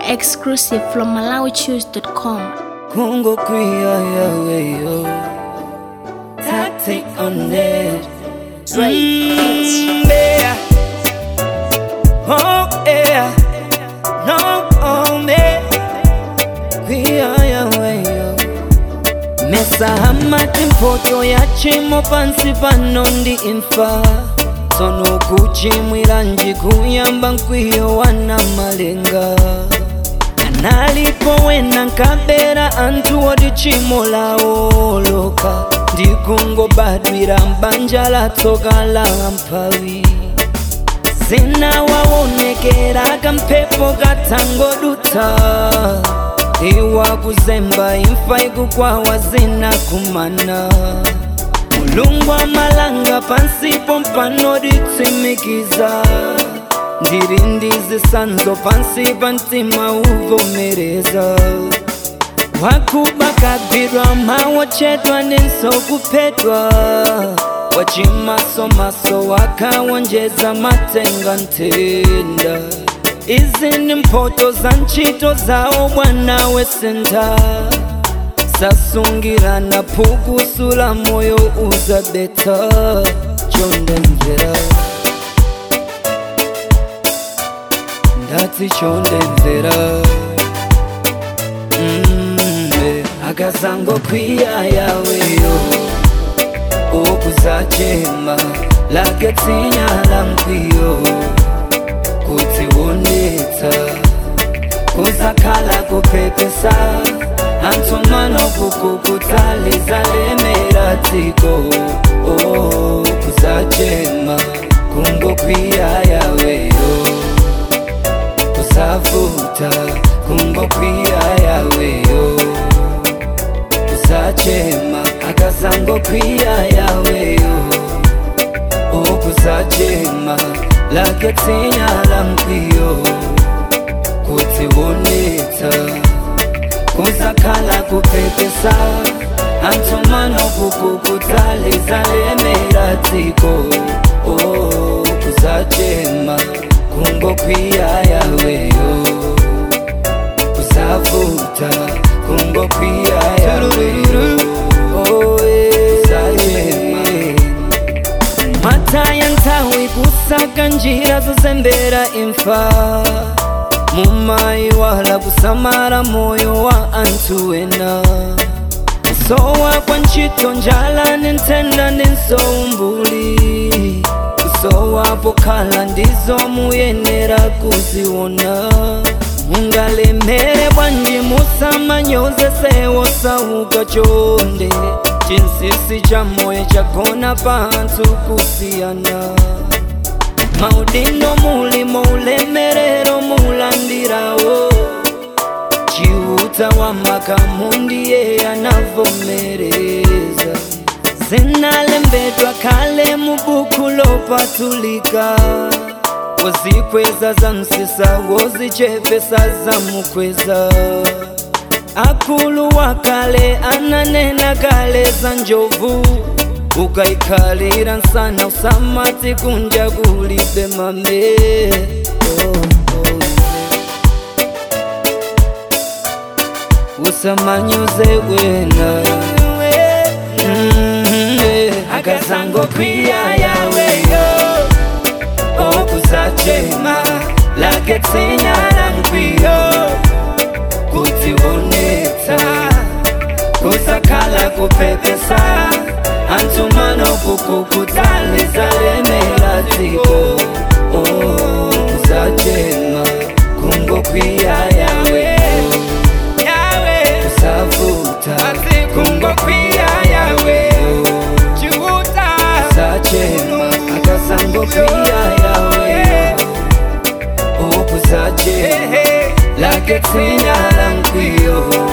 Exclusive from MalawiChoose.com. Kungo kuya yawe yo tactic on it. Yeah. Oh yeah. No oh me kuya yawe yo Mesa hamati mpoto ya chimo pansi panondi infa Sono kuchimwira njikuyamba nkwiyo wana malenga Nalipo wena nkabera antu odi chimo la oloka Ndikungo badwira mbanjala toka la mpawi Zina wawonekera kampepo katango duta Iwa kuzemba imfa ikukwawa zina kumana Mulungwa malanga pansipo mpano ditimikiza Ndirindizi sanzo pansi pantima uvomereza Wakubaka birwa mawa chetwa ninso kupetwa Wachimaso maso waka wanjeza matenga ntenda Izi ni mpoto za nchito zao wana wesenta Sasungira na pugu sula moyo uzabeta Chonde mvera Ndati chonde mvera Akazango kwiya yawe yo Okuzachema Laketinya la mkwiyo Kutiwoneta Kuzakala kupepesa Antumano kukukutaliza lemera tiko Kuzachema Kungo kwiya yawe yo Kusafuta Kungo kwiya yawe yo Kusachema Akazango kwiya yawe yo Kusachema Laketinya la mkwiyo Kutiwoneta Kuzakala kupepesa Antumano kukukutaliza lemera tiko Kuzachema Kungo kwiya yawe yo Kusafuta Kungo kwiya yawe yo Kuzachema Mata yantawi kusaka njira zozembera imfa Mumai wala kusamara moyo wa antuwena Kusowa kwa nchito njala nintenda ninso umbuli Kusowa pokala ndizo muyenera kuziwona Mungale mere bwanji musama nyoze sewo sauga chonde Chinsisi cha moye chakona pantu kusiana Maudino mulimo ulemerero mulandirawo Chiuta wa makamundi ye anavomereza Zinalembedwa kale mubukulo patulika Wozikweza za msisa wozichepesa za mukweza Akulu wakale ananena kale za njovu Ukaikalira nsana usamati kunja kulibe mame Usamanyuze wena Akazango kwiya yawe yo Okuzachema Laketinya la mkwiyo Kutiwoneta Kuzakala kupepesa Antumano kukukutaliza lemera tiko Kuzachema Kungo kwiya yawe Kusafuta Kungo kwiya yawe Kuzachema Akazango kwiya yawe Kuzachema Laketinya la mkwiyo